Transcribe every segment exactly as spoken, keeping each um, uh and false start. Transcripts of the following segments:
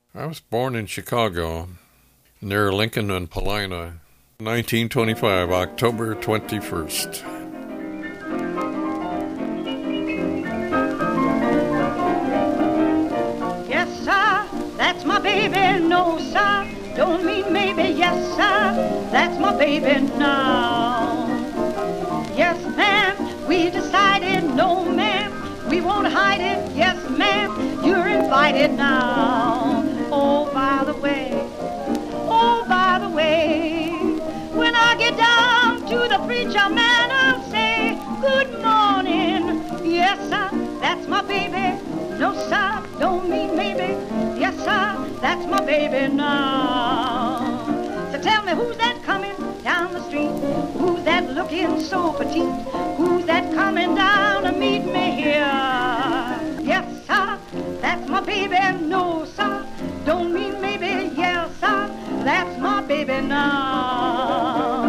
I was born in Chicago, near Lincoln and Paulina, nineteen twenty-five, October twenty-first. Yes, sir, that's my baby. No, sir, don't mean maybe. Yes, sir, that's my baby now. Yes, ma'am, we decided. No, ma'am, we won't hide it. Yes, ma'am, you're invited now. Oh, by the way, oh, by the way, when I get down to the preacher man, I'll say, good morning. Yes, sir, that's my baby. No, sir, don't mean maybe. Yes, sir, that's my baby now. So tell me, who's that coming down the street? Who's that looking so petite? Who's that coming down to meet me here? Yes, sir, that's my baby. No, sir, don't mean maybe. Yes, sir, that's my baby now.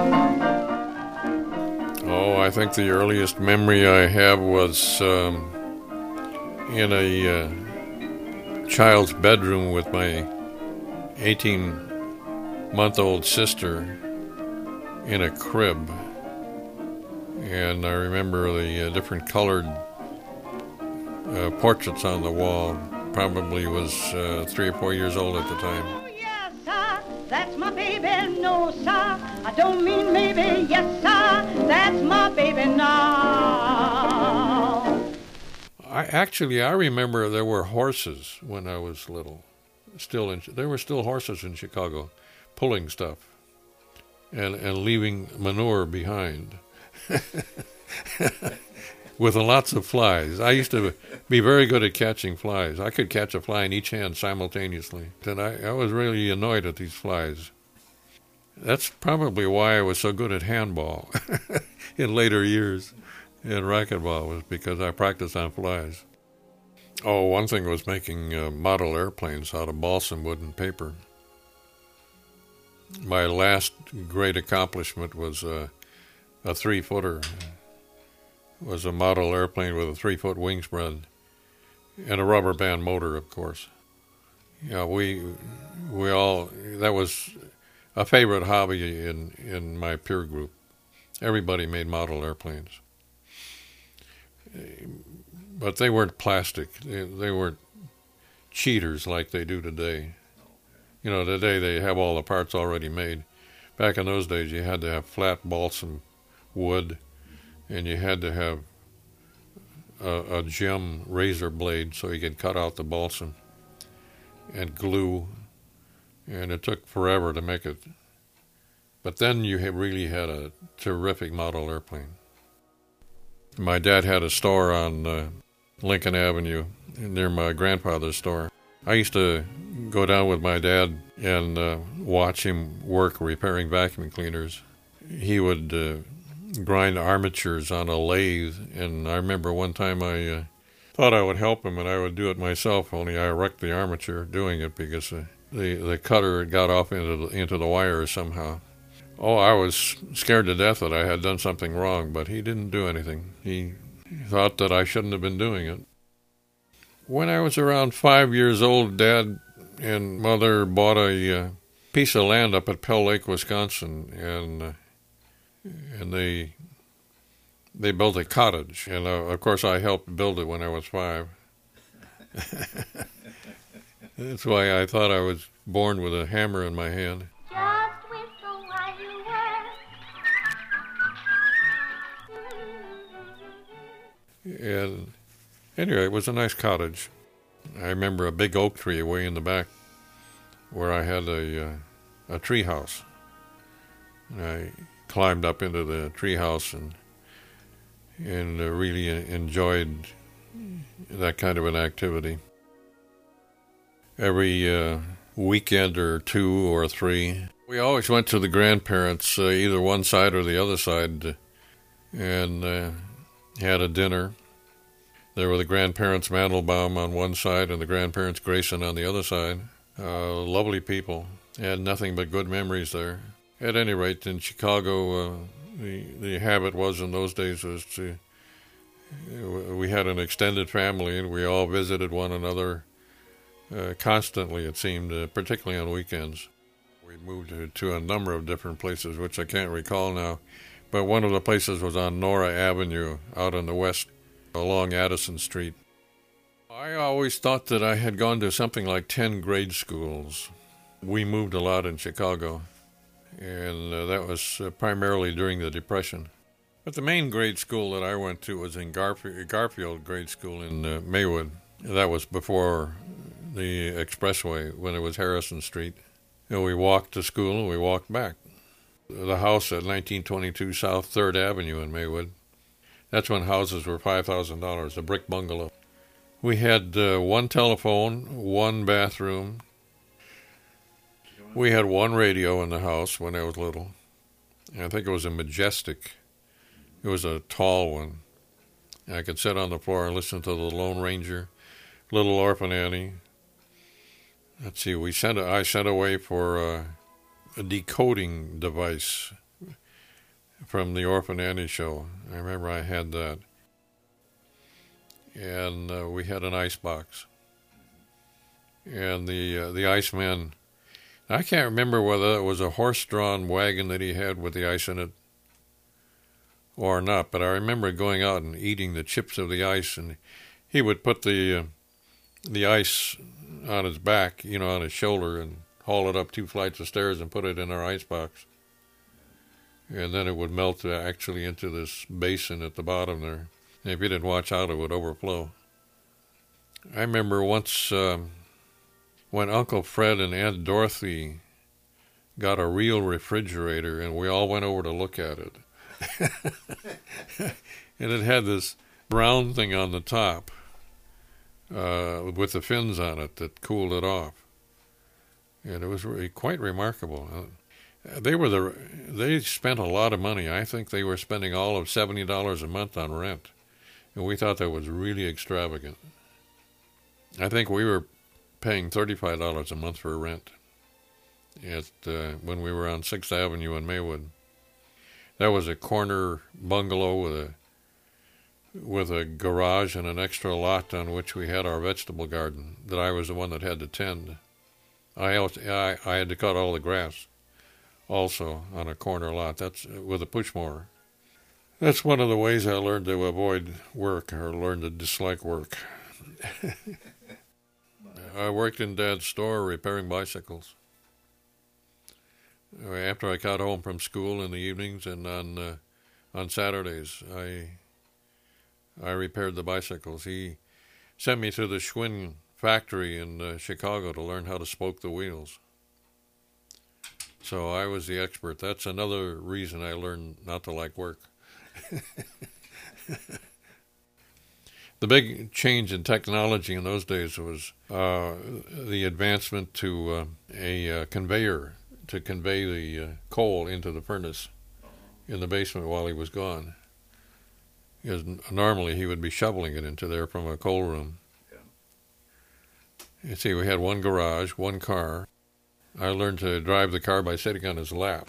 Oh, I think the earliest memory I have was um, in a uh, child's bedroom with my eighteen-month-old sister in a crib. And I remember the uh, different colored uh, portraits on the wall. Probably was uh, three or four years old at the time. Oh, yes, sir, that's my baby. No, sir, I don't mean maybe. Yes, sir, that's my baby now. I actually I remember there were horses when I was little. Still in there were still horses in Chicago, pulling stuff, and and leaving manure behind. With lots of flies. I used to be very good at catching flies. I could catch a fly in each hand simultaneously. And I, I was really annoyed at these flies. That's probably why I was so good at handball in later years. And racquetball was because I practiced on flies. Oh, one thing was making uh, model airplanes out of balsam wood and paper. My last great accomplishment was uh, a three-footer. Was a model airplane with a three-foot wingspread and a rubber band motor, of course. Yeah, we we all that was a favorite hobby in in my peer group. Everybody made model airplanes, but they weren't plastic. They, they weren't cheaters like they do today. You know, today they have all the parts already made. Back in those days, you had to have flat balsam wood. And you had to have a, a gem razor blade so you could cut out the balsam and glue. And it took forever to make it. But then you had really had a terrific model airplane. My dad had a store on uh, Lincoln Avenue near my grandfather's store. I used to go down with my dad and uh, watch him work repairing vacuum cleaners. He would Uh, grind armatures on a lathe, and I remember one time I uh, thought I would help him, and I would do it myself, only I wrecked the armature doing it because uh, the the cutter had got off into the, into the wire somehow. Oh, I was scared to death that I had done something wrong, but he didn't do anything. He thought that I shouldn't have been doing it. When I was around five years old, Dad and Mother bought a uh, piece of land up at Pell Lake, Wisconsin, and uh, and they they built a cottage, and uh, of course I helped build it when I was five. That's why I thought I was born with a hammer in my hand. Just whistle while you work. And anyway, it was a nice cottage. I remember a big oak tree way in the back where I had a uh, a tree house. And I climbed up into the treehouse and and uh, really enjoyed that kind of an activity. Every uh, weekend or two or three, we always went to the grandparents, uh, either one side or the other side, and uh, had a dinner. There were the grandparents Mandelbaum on one side and the grandparents Grayson on the other side. Uh, lovely people. Had nothing but good memories there. At any rate, in Chicago, uh, the the habit was in those days was to we had an extended family and we all visited one another uh, constantly, it seemed, uh, particularly on weekends. We moved to, to a number of different places, which I can't recall now, but one of the places was on Nora Avenue out in the west along Addison Street. I always thought that I had gone to something like ten grade schools. We moved a lot in Chicago, and uh, that was uh, primarily during the Depression. But the main grade school that I went to was in Garfield, Garfield Grade School in uh, Maywood. That was before the expressway, when it was Harrison Street. And we walked to school and we walked back. The house at nineteen twenty-two South third Avenue in Maywood, that's when houses were five thousand dollars, a brick bungalow. We had uh, one telephone, one bathroom. We had one radio in the house when I was little. I think it was a Majestic. It was a tall one. I could sit on the floor and listen to the Lone Ranger, Little Orphan Annie. Let's see, we sent a, I sent away for uh, a decoding device from the Orphan Annie show. I remember I had that. And uh, we had an ice box. And the uh, the Iceman, I can't remember whether it was a horse-drawn wagon that he had with the ice in it or not, but I remember going out and eating the chips of the ice, and he would put the uh, the ice on his back, you know, on his shoulder, and haul it up two flights of stairs and put it in our ice box. And then it would melt actually into this basin at the bottom there. And if you didn't watch out, it would overflow. I remember once um, when Uncle Fred and Aunt Dorothy got a real refrigerator, and we all went over to look at it. And it had this brown thing on the top uh, with the fins on it that cooled it off. And it was really quite remarkable. Uh, they were the they spent a lot of money. I think they were spending all of seventy dollars a month on rent. And we thought that was really extravagant. I think we were paying thirty-five dollars a month for rent at uh, when we were on sixth Avenue in Maywood. That was a corner bungalow with a with a garage and an extra lot on which we had our vegetable garden that I was the one that had to tend. I also, I, I had to cut all the grass also on a corner lot. That's with a push mower. That's one of the ways I learned to avoid work or learned to dislike work. I worked in Dad's store repairing bicycles. After I got home from school in the evenings and on uh, on Saturdays, I I repaired the bicycles. He sent me to the Schwinn factory in uh, Chicago to learn how to spoke the wheels. So I was the expert. That's another reason I learned not to like work. The big change in technology in those days was uh, the advancement to uh, a uh, conveyor to convey the uh, coal into the furnace in the basement while he was gone. Because normally he would be shoveling it into there from a coal room. Yeah. You see, we had one garage, one car. I learned to drive the car by sitting on his lap.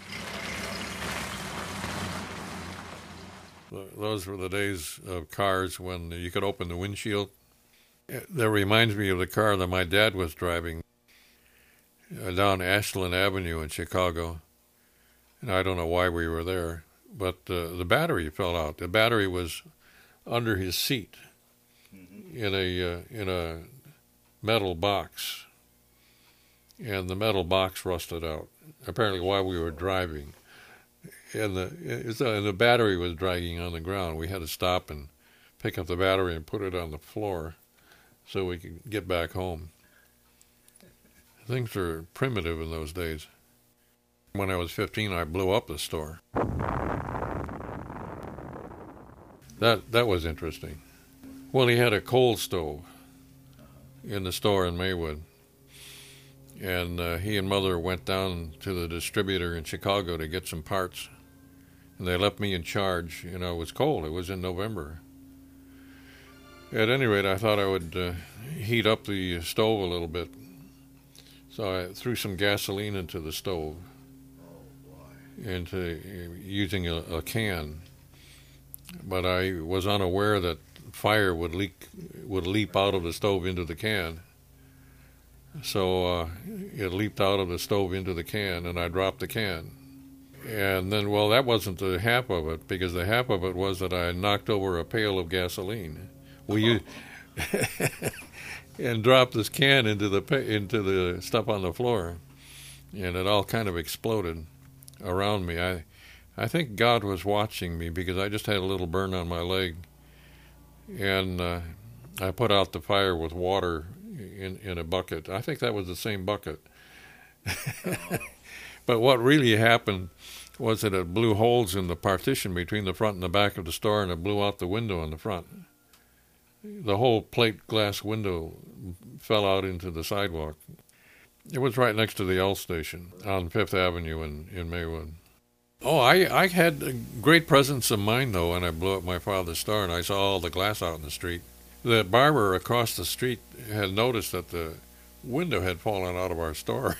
Those were the days of cars when you could open the windshield. That reminds me of the car that my dad was driving uh, down Ashland Avenue in Chicago. And I don't know why we were there, but uh, the battery fell out. The battery was under his seat mm-hmm. in a uh, in a metal box, and the metal box rusted out. Apparently, while we were driving. And the and the battery was dragging on the ground. We had to stop and pick up the battery and put it on the floor so we could get back home. Things were primitive in those days. When I was fifteen, I blew up the store. That that was interesting. Well, he had a coal stove in the store in Maywood. And uh, he and Mother went down to the distributor in Chicago to get some parts. And they left me in charge. You know, it was cold. It was in November. At any rate, I thought I would uh, heat up the stove a little bit. So I threw some gasoline into the stove, into uh, using a, a can. But I was unaware that fire would leak, would leap out of the stove into the can. So uh, it leaped out of the stove into the can, and I dropped the can. And then, well, that wasn't the half of it, because the half of it was that I knocked over a pail of gasoline. Well, you and dropped this can into the into the stuff on the floor, and it all kind of exploded around me. I, I think God was watching me, because I just had a little burn on my leg, and uh, I put out the fire with water in in a bucket. I think that was the same bucket. But what really happened was that it blew holes in the partition between the front and the back of the store, and it blew out the window in the front. The whole plate glass window fell out into the sidewalk. It was right next to the L station on Fifth Avenue in, in Maywood. Oh, I, I had a great presence of mind, though, when I blew up my father's store, and I saw all the glass out in the street. The barber across the street had noticed that the window had fallen out of our store.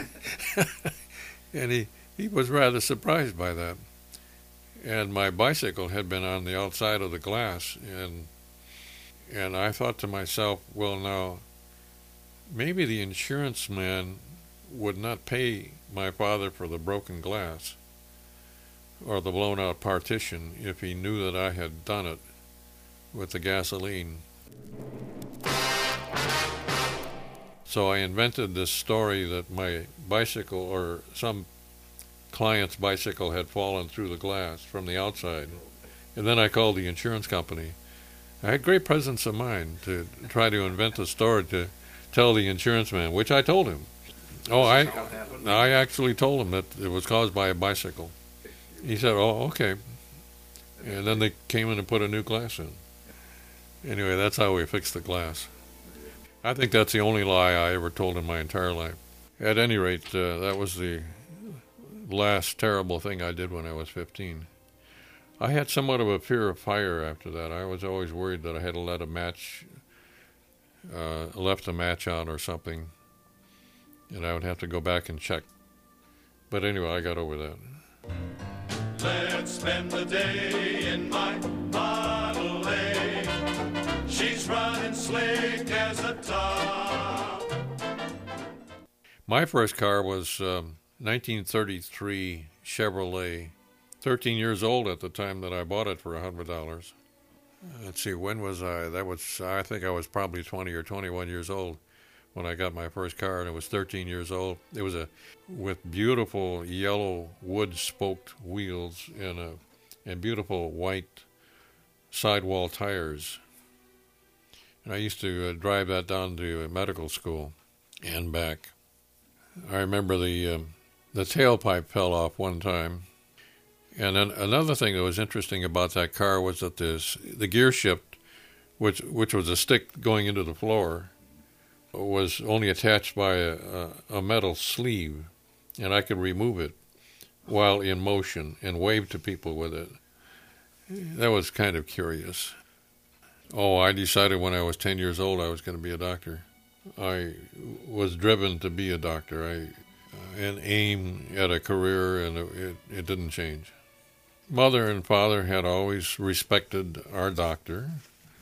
And he, he was rather surprised by that. And my bicycle had been on the outside of the glass, and and I thought to myself, well, now, maybe the insurance man would not pay my father for the broken glass or the blown-out partition if he knew that I had done it with the gasoline. So I invented this story that my bicycle, or some client's bicycle, had fallen through the glass from the outside. And then I called the insurance company. I had great presence of mind to try to invent a story to tell the insurance man, which I told him. Oh, I, I actually told him that it was caused by a bicycle. He said, oh, okay. And then they came in and put a new glass in. Anyway, that's how we fixed the glass. I think that's the only lie I ever told in my entire life. At any rate, uh, that was the last terrible thing I did when I was fifteen. I had somewhat of a fear of fire after that. I was always worried that I had to let a match, uh, left a match on or something, and I would have to go back and check. But anyway, I got over that. Let's spend the day in my Model A. She's running slick as a top. My first car was um, nineteen thirty-three Chevrolet. thirteen years old at the time that I bought it for one hundred dollars. Let's see, when was I? That was, I think I was probably twenty or twenty-one years old when I got my first car, and it was thirteen years old. It was a with beautiful yellow wood spoked wheels and a and beautiful white sidewall tires. And I used to uh, drive that down to medical school and back. I remember the um, the tailpipe fell off one time. And then another thing that was interesting about that car was that this, the gear shift, which which was a stick going into the floor, was only attached by a, a, a metal sleeve, and I could remove it while in motion and wave to people with it. That was kind of curious. Oh, I decided when I was ten years old I was going to be a doctor. I was driven to be a doctor. I uh, and aim at a career, and it, it, it didn't change. Mother and father had always respected our doctor,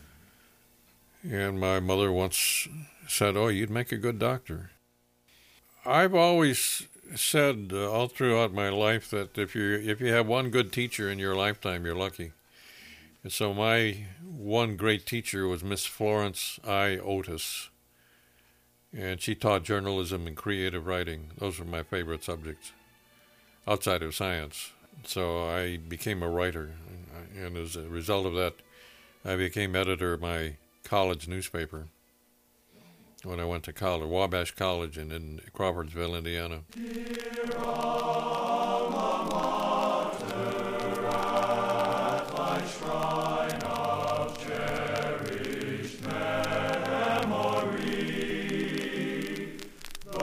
and my mother once said, oh, you'd make a good doctor. I've always said uh, all throughout my life that if you if you have one good teacher in your lifetime, you're lucky. And so my one great teacher was Miss Florence I. Otis, and she taught journalism and creative writing. Those were my favorite subjects, outside of science. So I became a writer, and as a result of that, I became editor of my college newspaper when I went to college, Wabash College in, in Crawfordsville, Indiana. Dear alma mater, at thy shrine of cherished memory, the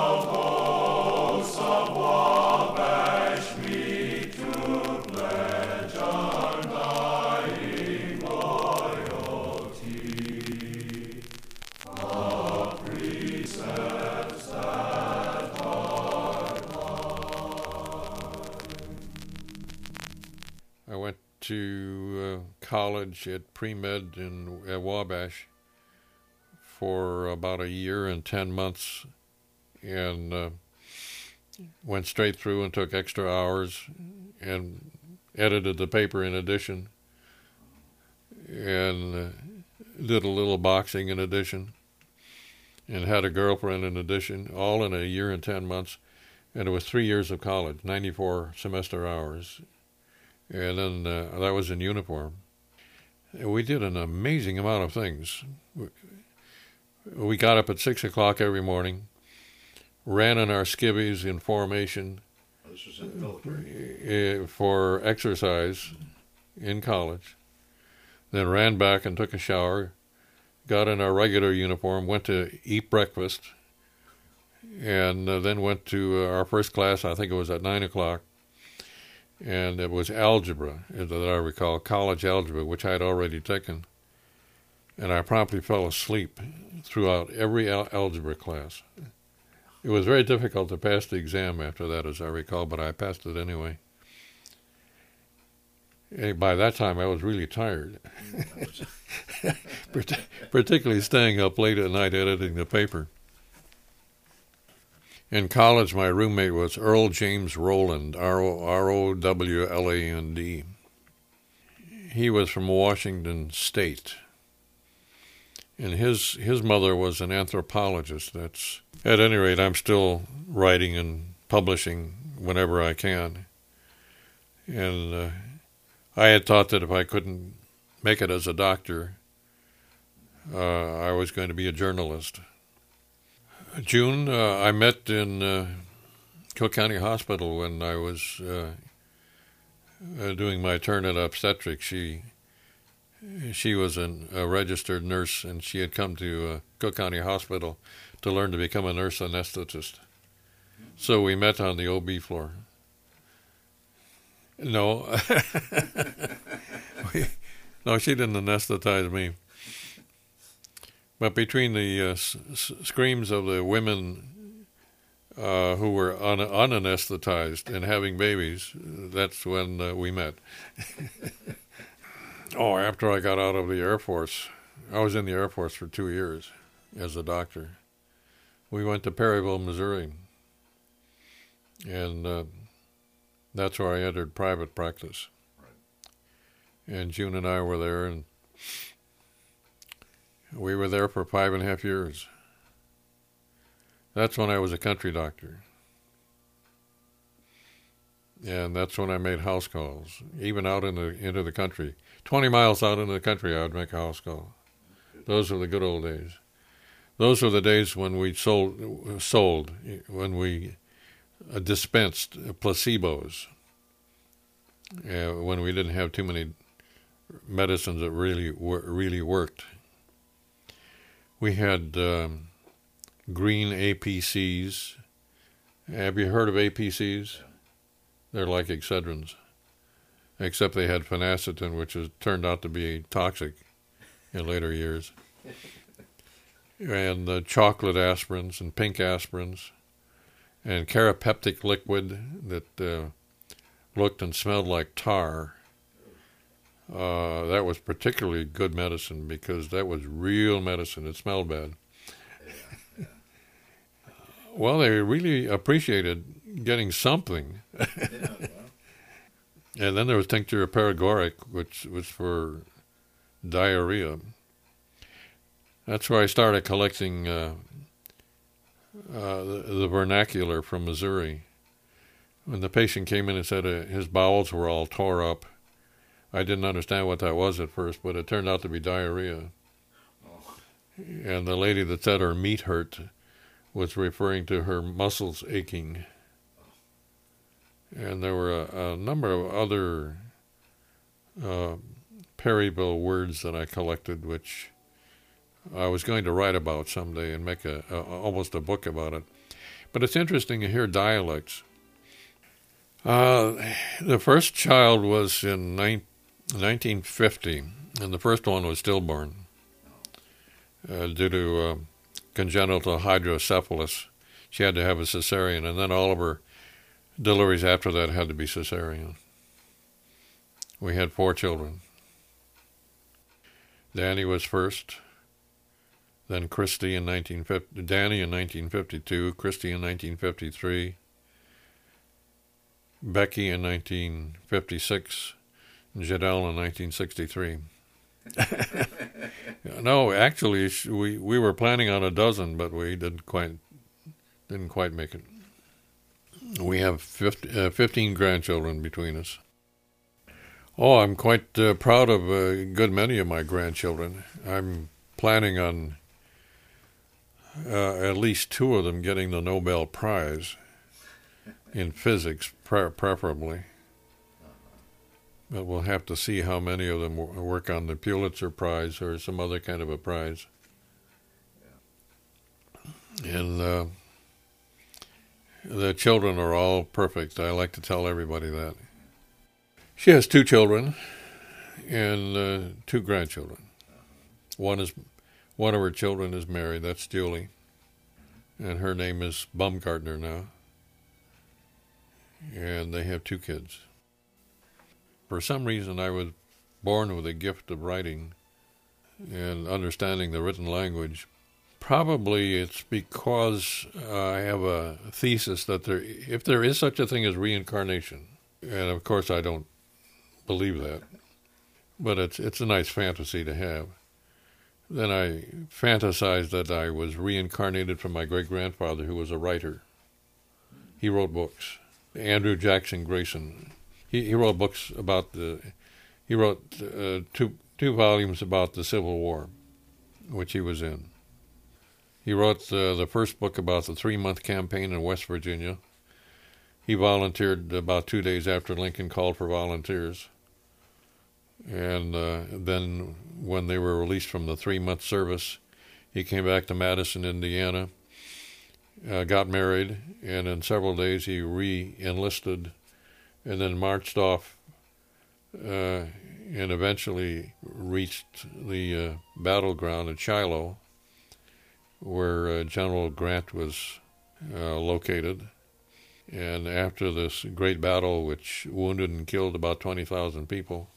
hosts of Wabash meet to pledge undying loyalty. The precepts that are I went to uh, college at pre-med in at Wabash for about a year and ten months and uh, went straight through and took extra hours and edited the paper in addition and uh, did a little boxing in addition and had a girlfriend in addition, all in a year and ten months. And it was three years of college, ninety-four semester hours. And then uh, that was in uniform. And we did an amazing amount of things. We got up at six o'clock every morning, ran in our skivvies in formation. This was in the military. uh, for exercise in college, then ran back and took a shower, got in our regular uniform, went to eat breakfast, and uh, then went to uh, our first class. I think it was at nine o'clock, and it was algebra, that I recall, college algebra, which I had already taken, and I promptly fell asleep throughout every al- algebra class. It was very difficult to pass the exam after that, as I recall, but I passed it anyway. And by that time, I was really tired, particularly staying up late at night editing the paper. In college, my roommate was Earl James Rowland, R O W L A N D. He was from Washington State. And his his mother was an anthropologist. That's at any rate, I'm still writing and publishing whenever I can. And uh, I had thought that if I couldn't make it as a doctor, uh, I was going to be a journalist. June, uh, I met in uh, Cook County Hospital when I was uh, uh, doing my turn at obstetrics. She she was an, a registered nurse, and she had come to uh, Cook County Hospital to learn to become a nurse anesthetist. So we met on the O B floor. No, we, no, she didn't anesthetize me. But between the uh, s- s- screams of the women uh, who were un- unanesthetized and having babies, that's when uh, we met. Oh, after I got out of the Air Force, I was in the Air Force for two years as a doctor. We went to Perryville, Missouri, and uh, that's where I entered private practice. And June and I were there, and we were there for five and a half years. That's when I was a country doctor. And that's when I made house calls, even out in the, into the country. twenty miles out into the country, I would make a house call. Those were the good old days. Those were the days when we sold, sold when we uh, dispensed placebos, uh, when we didn't have too many medicines that really wor- really worked. We had um, green A P Cs. Have you heard of A P Cs? They're like Excedrins, except they had phenacetin, which has turned out to be toxic in later years. And uh, chocolate aspirins and pink aspirins and carapeptic liquid that uh, looked and smelled like tar. Uh, that was particularly good medicine because that was real medicine. It smelled bad. Yeah, yeah. Well, they really appreciated getting something. Yeah, well, And then there was tincture of paregoric, which was for diarrhea. That's where I started collecting uh, uh, the, the vernacular from Missouri. When the patient came in and said uh, his bowels were all tore up, I didn't understand what that was at first, but it turned out to be diarrhea. oh, And the lady that said her meat hurt was referring to her muscles aching. And there were a, a number of other uh, Perryville words that I collected, which I was going to write about someday and make a, a almost a book about it. But it's interesting to hear dialects. Uh, the first child was in nine, nineteen fifty, and the first one was stillborn uh, due to uh, congenital hydrocephalus. She had to have a cesarean, and then all of her deliveries after that had to be cesarean. We had four children. Danny was first, then Christy in nineteen fifty, Danny in nineteen fifty-two, Christy in nineteen fifty-three, Becky in nineteen fifty-six, and Jadelle in nineteen sixty-three. No, actually, we we were planning on a dozen, but we didn't quite didn't quite make it. We have fifty, uh, fifteen grandchildren between us. Oh, I'm quite uh, proud of a good many of my grandchildren. I'm planning on uh, at least two of them getting the Nobel Prize in physics, pre- preferably. But we'll have to see how many of them w- work on the Pulitzer Prize or some other kind of a prize. And uh, the children are all perfect. I like to tell everybody that. She has two children and uh, two grandchildren. One is one of her children is married. That's Julie, and her name is Baumgartner now. And they have two kids. For some reason, I was born with a gift of writing and understanding the written language. Probably it's because uh, I have a thesis that there, if there is such a thing as reincarnation, and of course I don't believe that, but it's it's a nice fantasy to have. Then I fantasized that I was reincarnated from my great-grandfather, who was a writer. He wrote books. Andrew Jackson Grayson. He he wrote books about the. He wrote uh, two two volumes about the Civil War, which he was in. He wrote uh, the first book about the three-month campaign in West Virginia. He volunteered about two days after Lincoln called for volunteers. And uh, then when they were released from the three-month service, he came back to Madison, Indiana, uh, got married, and in several days he re-enlisted and then marched off uh, and eventually reached the uh, battleground at Shiloh, where uh, General Grant was uh, located. And after this great battle, which wounded and killed about twenty thousand people,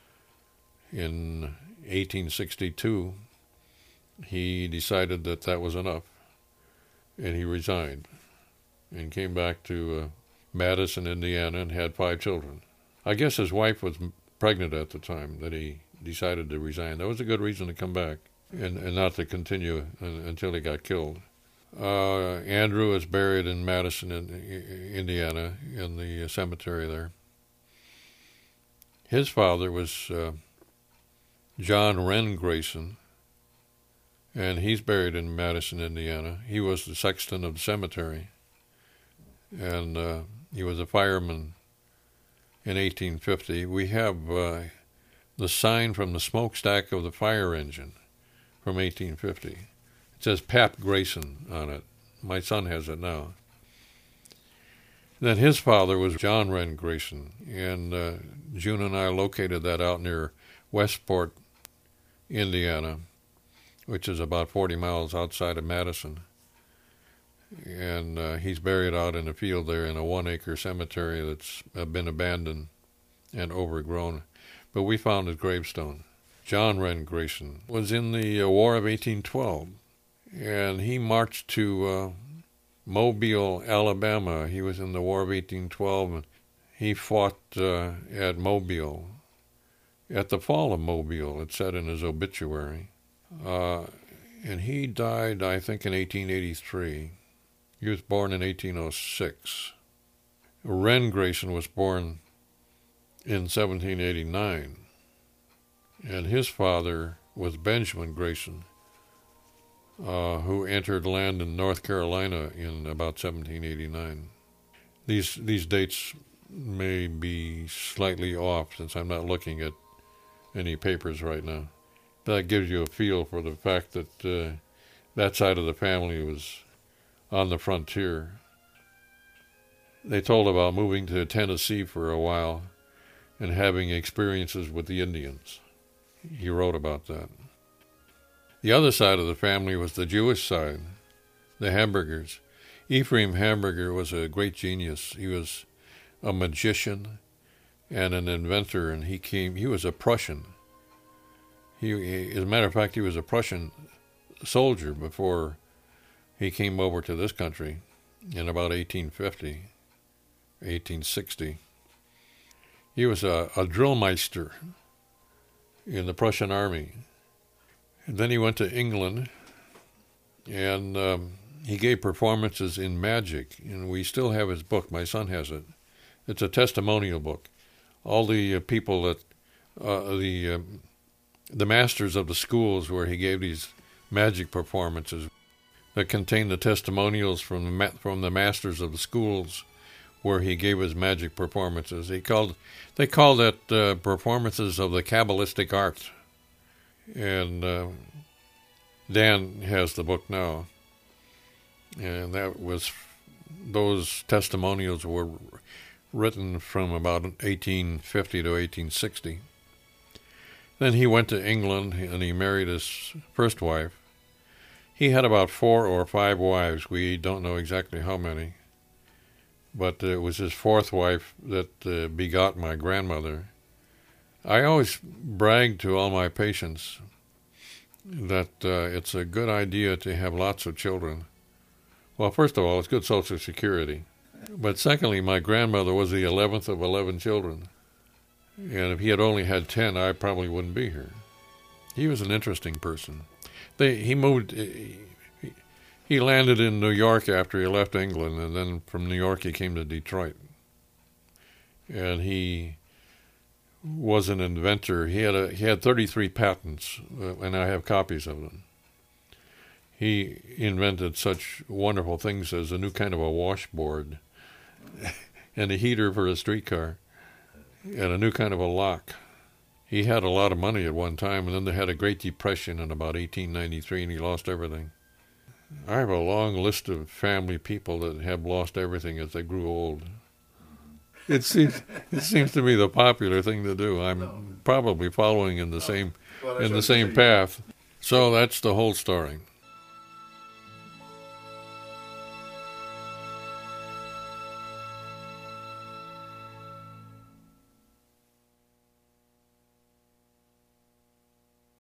in eighteen sixty-two, he decided that that was enough, and he resigned and came back to uh, Madison, Indiana, and had five children. I guess his wife was pregnant at the time that he decided to resign. That was a good reason to come back and, and not to continue un, until he got killed. Uh, Andrew is buried in Madison, in, Indiana, in the cemetery there. His father was uh, John Wren Grayson, and he's buried in Madison, Indiana. He was the sexton of the cemetery, and uh, he was a fireman in eighteen fifty. We have uh, the sign from the smokestack of the fire engine from eighteen fifty. It says Pap Grayson on it. My son has it now. Then his father was John Wren Grayson, and uh, June and I located that out near Westport, Indiana, which is about forty miles outside of Madison. And uh, he's buried out in a field there in a one-acre cemetery that's uh, been abandoned and overgrown. But we found his gravestone. John Wren Grayson was in the uh, War of eighteen twelve, and he marched to uh, Mobile, Alabama. He was in the War of eighteen twelve, and he fought uh, at Mobile. At the fall of Mobile, it said in his obituary. Uh, and he died, I think, in eighteen eighty-three. He was born in eighteen oh six. Wren Grayson was born in seventeen eighty-nine. And his father was Benjamin Grayson, uh, who entered land in North Carolina in about seventeen eighty-nine. These these dates may be slightly off since I'm not looking at any papers right now. That gives you a feel for the fact that uh, that side of the family was on the frontier. They told about moving to Tennessee for a while and having experiences with the Indians. He wrote about that. The other side of the family was the Jewish side, the Hamburgers. Ephraim Hamburger was a great genius. He was a magician and an inventor, and he came, he was a Prussian. He, he, as a matter of fact, he was a Prussian soldier before he came over to this country in about eighteen fifty, eighteen sixty. He was a, a drillmeister in the Prussian army. And then he went to England, and um, he gave performances in magic, and we still have his book. My son has it. It's a testimonial book. All the uh, people that, uh, the uh, the masters of the schools where he gave these magic performances that contain the testimonials from the, ma- from the masters of the schools where he gave his magic performances. He called, they called that uh, performances of the Kabbalistic art. And uh, Dan has the book now. And that was, those testimonials were written from about eighteen fifty to eighteen sixty. Then he went to England and he married his first wife. He had about four or five wives. We don't know exactly how many. But it was his fourth wife that uh, begot my grandmother. I always brag to all my patients that uh, it's a good idea to have lots of children. Well, first of all, it's good Social Security. But secondly, my grandmother was the eleventh of eleven children. And if he had only had ten, I probably wouldn't be here. He was an interesting person. They, he moved, he, he landed in New York after he left England, and then from New York he came to Detroit. And he was an inventor. He had a, he had thirty-three patents, uh, and I have copies of them. He invented such wonderful things as a new kind of a washboard and a heater for a streetcar and a new kind of a lock. He had a lot of money at one time, and then they had a Great Depression in about eighteen ninety-three, and he lost everything. I have a long list of family people that have lost everything as they grew old. It seems it seems to be the popular thing to do. I'm probably following in the same Well, that's in the what same you- path. So that's the whole story.